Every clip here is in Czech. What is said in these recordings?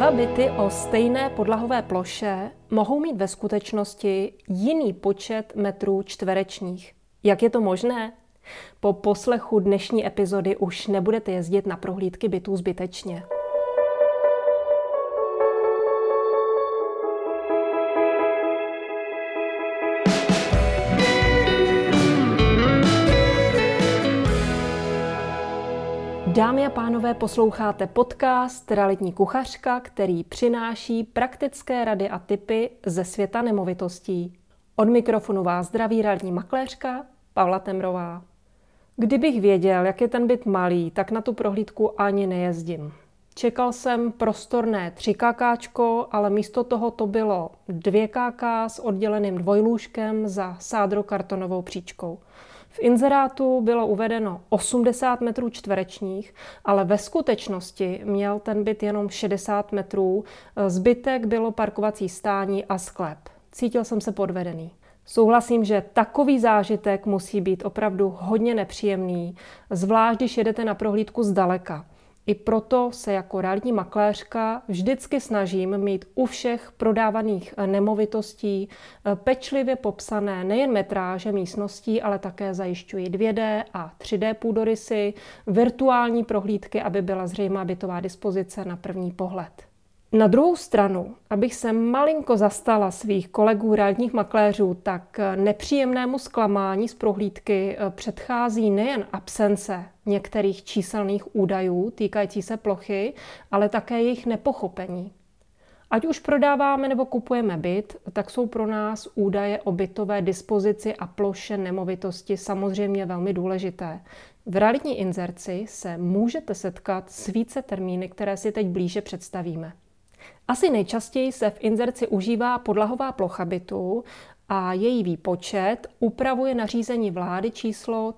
Dva byty o stejné podlahové ploše mohou mít ve skutečnosti jiný počet metrů čtverečních. Jak je to možné? Po poslechu dnešní epizody už nebudete jezdit na prohlídky bytů zbytečně. Dámy a pánové, posloucháte podcast Realitní kuchařka, který přináší praktické rady a tipy ze světa nemovitostí. Od mikrofonu vás zdraví realitní makléřka Pavla Temrová. Kdybych věděl, jak je ten byt malý, tak na tu prohlídku ani nejezdím. Čekal jsem prostorné 3KK, ale místo toho to bylo 2KK s odděleným dvojlůžkem za sádrokartonovou příčkou. V inzerátu bylo uvedeno 80 metrů čtverečních, ale ve skutečnosti měl ten byt jenom 60 metrů, zbytek bylo parkovací stání a sklep. Cítil jsem se podvedený. Souhlasím, že takový zážitek musí být opravdu hodně nepříjemný, zvlášť když jedete na prohlídku zdaleka. I proto se jako realitní makléřka vždycky snažím mít u všech prodávaných nemovitostí pečlivě popsané nejen metráže místností, ale také zajišťuji 2D a 3D půdorysy, virtuální prohlídky, aby byla zřejmá bytová dispozice na první pohled. Na druhou stranu, abych se malinko zastala svých kolegů realitních makléřů, tak nepříjemnému zklamání z prohlídky předchází nejen absence některých číselných údajů týkající se plochy, ale také jejich nepochopení. Ať už prodáváme nebo kupujeme byt, tak jsou pro nás údaje o bytové dispozici a ploše nemovitosti samozřejmě velmi důležité. V realitní inzerci se můžete setkat s více termíny, které si teď blíže představíme. Asi nejčastěji se v inzerci užívá podlahová plocha bytu a její výpočet upravuje nařízení vlády číslo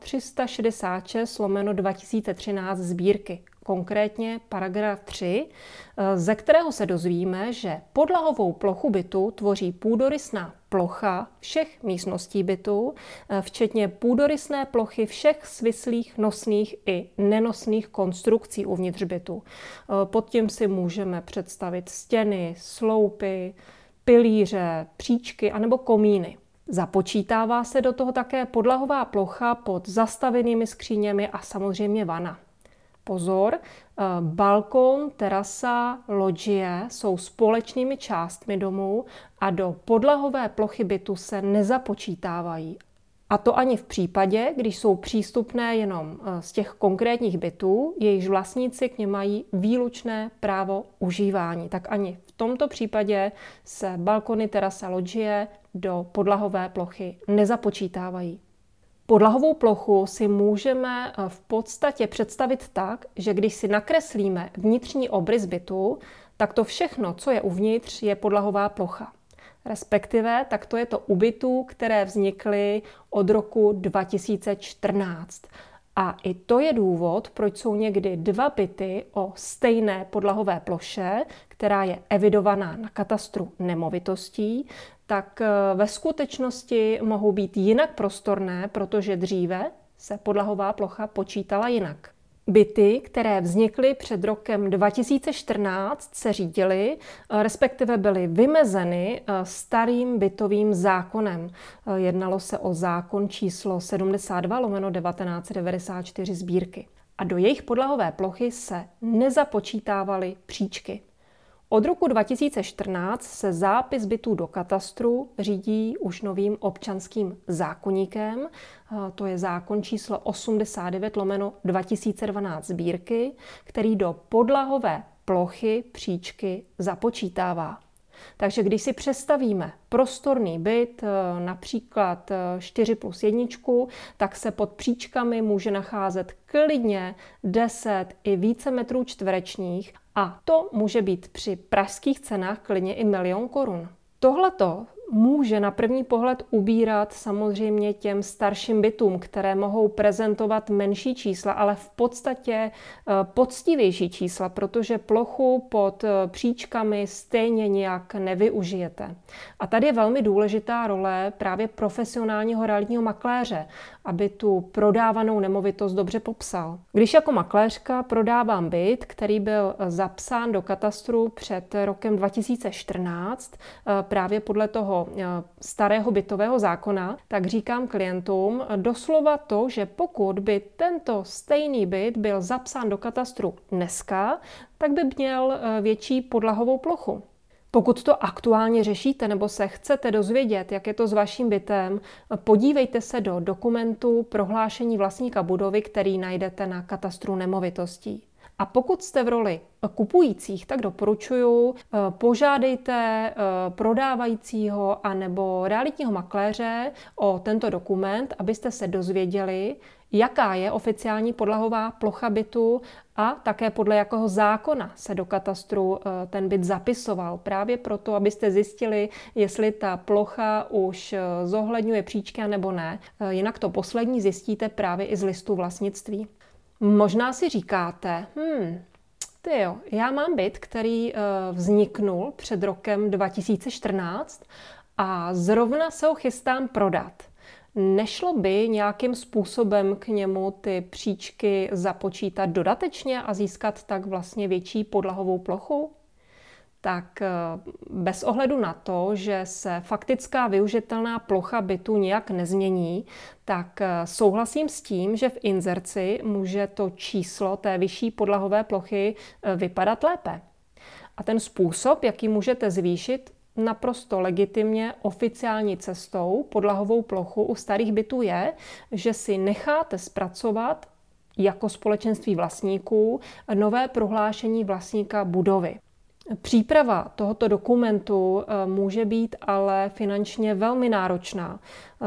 366/2013 sbírky, konkrétně paragraf 3, ze kterého se dozvíme, že podlahovou plochu bytu tvoří půdorysná plocha všech místností bytu, včetně půdorysné plochy všech svislých, nosných i nenosných konstrukcí uvnitř bytu. Pod tím si můžeme představit stěny, sloupy, pilíře, příčky anebo komíny. Započítává se do toho také podlahová plocha pod zastavenými skříněmi a samozřejmě vana. Pozor, balkon, terasa, lodžie jsou společnými částmi domu a do podlahové plochy bytu se nezapočítávají. A to ani v případě, když jsou přístupné jenom z těch konkrétních bytů, jejichž vlastníci k nim mají výlučné právo užívání. Tak ani v tomto případě se balkony, terasa, lodžie do podlahové plochy nezapočítávají. Podlahovou plochu si můžeme v podstatě představit tak, že když si nakreslíme vnitřní obrys bytu, tak to všechno, co je uvnitř, je podlahová plocha. Respektive tak to je to u bytů, které vznikly od roku 2014. A i to je důvod, proč jsou někdy dva byty o stejné podlahové ploše, která je evidovaná na katastru nemovitostí, tak ve skutečnosti mohou být jinak prostorné, protože dříve se podlahová plocha počítala jinak. Byty, které vznikly před rokem 2014, se řídily, respektive byly vymezeny starým bytovým zákonem. Jednalo se o zákon číslo 72/1994 sbírky. A do jejich podlahové plochy se nezapočítávaly příčky. Od roku 2014 se zápis bytů do katastru řídí už novým občanským zákoníkem. To je zákon číslo 89/2012 sbírky, který do podlahové plochy příčky započítává. Takže když si představíme prostorný byt, například 4+1, tak se pod příčkami může nacházet klidně 10 i více metrů čtverečních a to může být při pražských cenách klidně i 1 000 000 korun. Tohleto může na první pohled ubírat samozřejmě těm starším bytům, které mohou prezentovat menší čísla, ale v podstatě poctivější čísla, protože plochu pod příčkami stejně nijak nevyužijete. A tady je velmi důležitá role právě profesionálního realitního makléře, aby tu prodávanou nemovitost dobře popsal. Když jako makléřka prodávám byt, který byl zapsán do katastru před rokem 2014, právě podle toho starého bytového zákona, tak říkám klientům doslova to, že pokud by tento stejný byt byl zapsán do katastru dneska, tak by měl větší podlahovou plochu. Pokud to aktuálně řešíte nebo se chcete dozvědět, jak je to s vaším bytem, podívejte se do dokumentu prohlášení vlastníka budovy, který najdete na katastru nemovitostí. A pokud jste v roli kupujících, tak doporučuji, požádejte prodávajícího anebo realitního makléře o tento dokument, abyste se dozvěděli, jaká je oficiální podlahová plocha bytu a také podle jakého zákona se do katastru ten byt zapisoval. Právě proto, abyste zjistili, jestli ta plocha už zohledňuje příčky nebo ne. Jinak to poslední zjistíte právě i z listu vlastnictví. Možná si říkáte, já mám byt, který vzniknul před rokem 2014 a zrovna se ho chystám prodat. Nešlo by nějakým způsobem k němu ty příčky započítat dodatečně a získat tak vlastně větší podlahovou plochu? Tak bez ohledu na to, že se faktická využitelná plocha bytu nijak nezmění, tak souhlasím s tím, že v inzerci může to číslo té vyšší podlahové plochy vypadat lépe. A ten způsob, jaký můžete zvýšit naprosto legitimně oficiální cestou podlahovou plochu u starých bytů je, že si necháte zpracovat jako společenství vlastníků nové prohlášení vlastníka budovy. Příprava tohoto dokumentu může být ale finančně velmi náročná.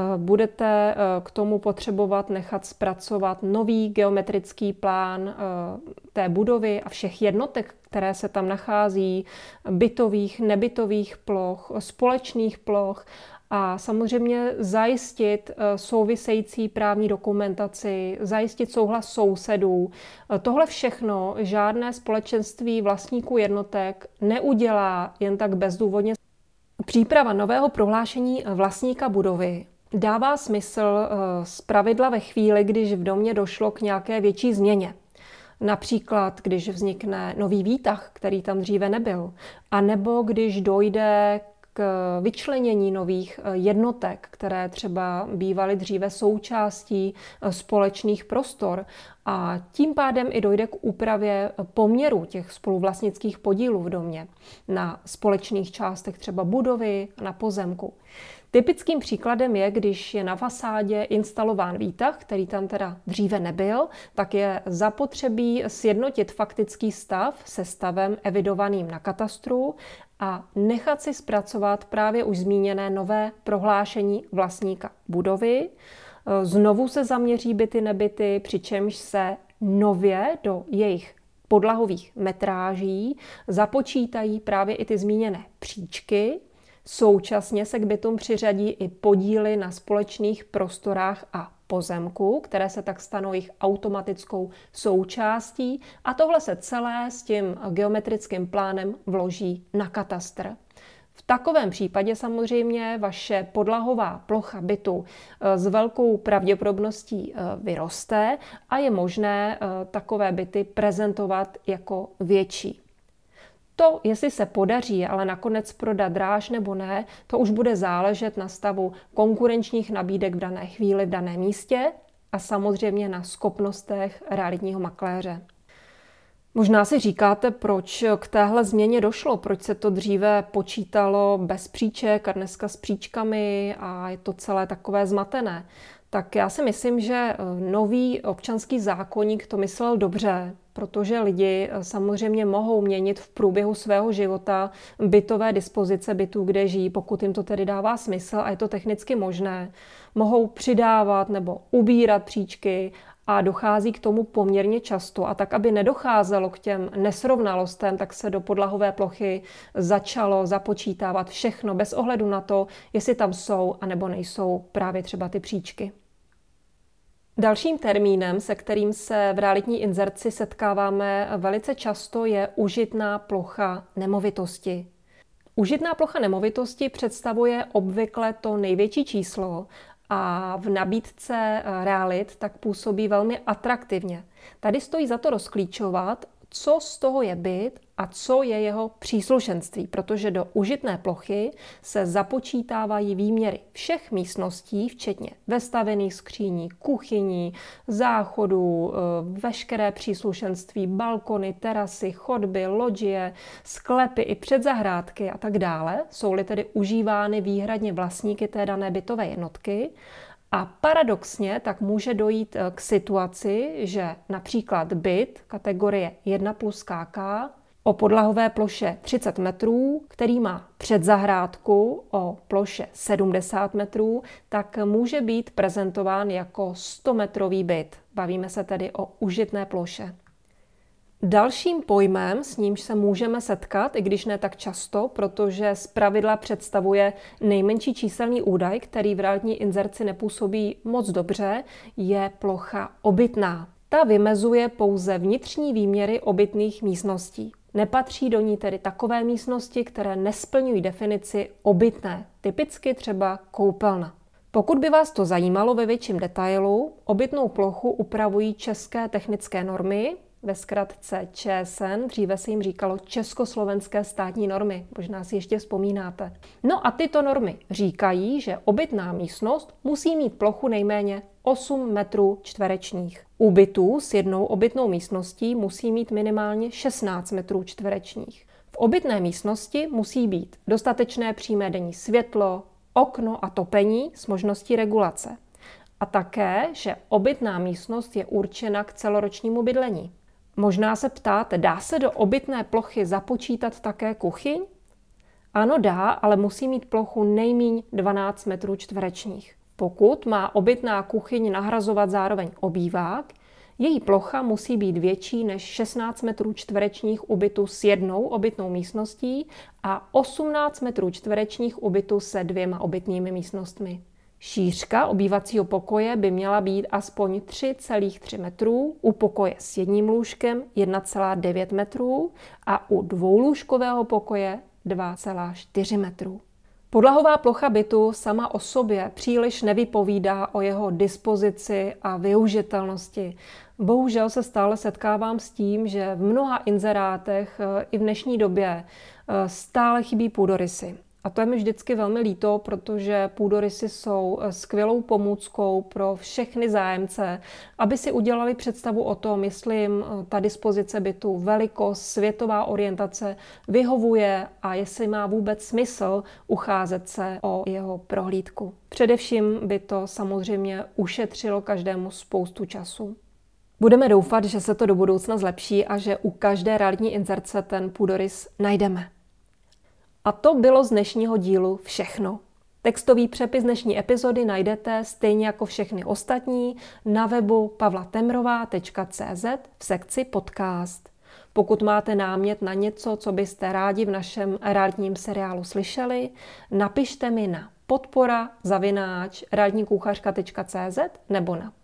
Budete k tomu potřebovat nechat zpracovat nový geometrický plán té budovy a všech jednotek, které se tam nachází, bytových, nebytových ploch, společných ploch a samozřejmě zajistit související právní dokumentaci, zajistit souhlas sousedů. Tohle všechno žádné společenství vlastníků jednotek neudělá jen tak bezdůvodně. Příprava nového prohlášení vlastníka budovy dává smysl zpravidla ve chvíli, když v domě došlo k nějaké větší změně. Například, když vznikne nový výtah, který tam dříve nebyl, anebo když dojde k vyčlenění nových jednotek, které třeba bývaly dříve součástí společných prostor a tím pádem i dojde k úpravě poměru těch spoluvlastnických podílů v domě na společných částech třeba budovy, na pozemku. Typickým příkladem je, když je na fasádě instalován výtah, který tam teda dříve nebyl, tak je zapotřebí sjednotit faktický stav se stavem evidovaným na katastru a nechat si zpracovat právě už zmíněné nové prohlášení vlastníka budovy. Znovu se zaměří byty nebyty, přičemž se nově do jejich podlahových metráží započítají právě i ty zmíněné příčky. Současně se k bytům přiřadí i podíly na společných prostorách a pozemku, které se tak stanou jejich automatickou součástí a tohle se celé s tím geometrickým plánem vloží na katastr. V takovém případě samozřejmě vaše podlahová plocha bytu s velkou pravděpodobností vyroste a je možné takové byty prezentovat jako větší. To, jestli se podaří, ale nakonec prodat dráž nebo ne, to už bude záležet na stavu konkurenčních nabídek v dané chvíli, v daném místě a samozřejmě na schopnostech realitního makléře. Možná si říkáte, proč k téhle změně došlo, proč se to dříve počítalo bez příček a dneska s příčkami a je to celé takové zmatené. Tak já si myslím, že nový občanský zákoník to myslel dobře, protože lidi samozřejmě mohou měnit v průběhu svého života bytové dispozice bytů, kde žijí, pokud jim to tedy dává smysl a je to technicky možné. Mohou přidávat nebo ubírat příčky a dochází k tomu poměrně často. A tak, aby nedocházelo k těm nesrovnalostem, tak se do podlahové plochy začalo započítávat všechno bez ohledu na to, jestli tam jsou anebo nejsou právě třeba ty příčky. Dalším termínem, se kterým se v realitní inzerci setkáváme velice často, je užitná plocha nemovitosti. Užitná plocha nemovitosti představuje obvykle to největší číslo a v nabídce realit tak působí velmi atraktivně. Tady stojí za to rozklíčovat, co z toho je byt a co je jeho příslušenství, protože do užitné plochy se započítávají výměry všech místností, včetně vestavěných skříní, kuchyní, záchodů, veškeré příslušenství, balkony, terasy, chodby, lodžie, sklepy i předzahrádky a tak dále, jsou-li tedy užívány výhradně vlastníky té dané bytové jednotky. A paradoxně tak může dojít k situaci, že například byt kategorie 1 plus KK o podlahové ploše 30 metrů, který má předzahrádku o ploše 70 metrů, tak může být prezentován jako 100-metrový byt. Bavíme se tedy o užitné ploše. Dalším pojmem, s nímž se můžeme setkat, i když ne tak často, protože zpravidla představuje nejmenší číselný údaj, který v realitní inzerci nepůsobí moc dobře, je plocha obytná. Ta vymezuje pouze vnitřní výměry obytných místností. Nepatří do ní tedy takové místnosti, které nesplňují definici obytné, typicky třeba koupelna. Pokud by vás to zajímalo ve větším detailu, obytnou plochu upravují české technické normy, ve zkratce ČSN, dříve se jim říkalo Československé státní normy, možná si ještě vzpomínáte. No a tyto normy říkají, že obytná místnost musí mít plochu nejméně 8 metrů čtverečních. U bytů s jednou obytnou místností musí mít minimálně 16 metrů čtverečních. V obytné místnosti musí být dostatečné přímé denní světlo, okno a topení s možností regulace. A také, že obytná místnost je určena k celoročnímu bydlení. Možná se ptáte, dá se do obytné plochy započítat také kuchyň? Ano, dá, ale musí mít plochu nejmíň 12 metrů čtverečních. Pokud má obytná kuchyň nahrazovat zároveň obývák, její plocha musí být větší než 16 metrů čtverečních u bytu s jednou obytnou místností a 18 metrů čtverečních u bytu se 2 obytnými místnostmi. Šířka obývacího pokoje by měla být aspoň 3,3 metrů, u pokoje s jedním lůžkem 1,9 metrů a u dvoulůžkového pokoje 2,4 metrů. Podlahová plocha bytu sama o sobě příliš nevypovídá o jeho dispozici a využitelnosti. Bohužel se stále setkávám s tím, že v mnoha inzerátech i v dnešní době stále chybí půdorysy. A to je mi vždycky velmi líto, protože půdorysy jsou skvělou pomůckou pro všechny zájemce, aby si udělali představu o tom, jestli jim ta dispozice bytu, velikost, světová orientace vyhovuje a jestli má vůbec smysl ucházet se o jeho prohlídku. Především by to samozřejmě ušetřilo každému spoustu času. Budeme doufat, že se to do budoucna zlepší a že u každé realitní inzerce ten půdorys najdeme. A to bylo z dnešního dílu všechno. Textový přepis dnešní epizody najdete stejně jako všechny ostatní na webu pavlatemrová.cz v sekci podcast. Pokud máte námět na něco, co byste rádi v našem realitním seriálu slyšeli, napište mi na podpora@realitnikuchařka.cz nebo na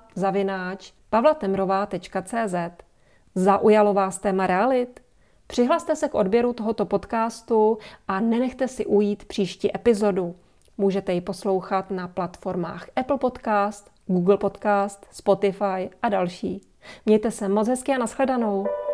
pavla@pavlatemrová.cz. Zaujalo vás téma realit? Přihlaste se k odběru tohoto podcastu a nenechte si ujít příští epizodu. Můžete ji poslouchat na platformách Apple Podcast, Google Podcast, Spotify a další. Mějte se moc hezky a nashledanou.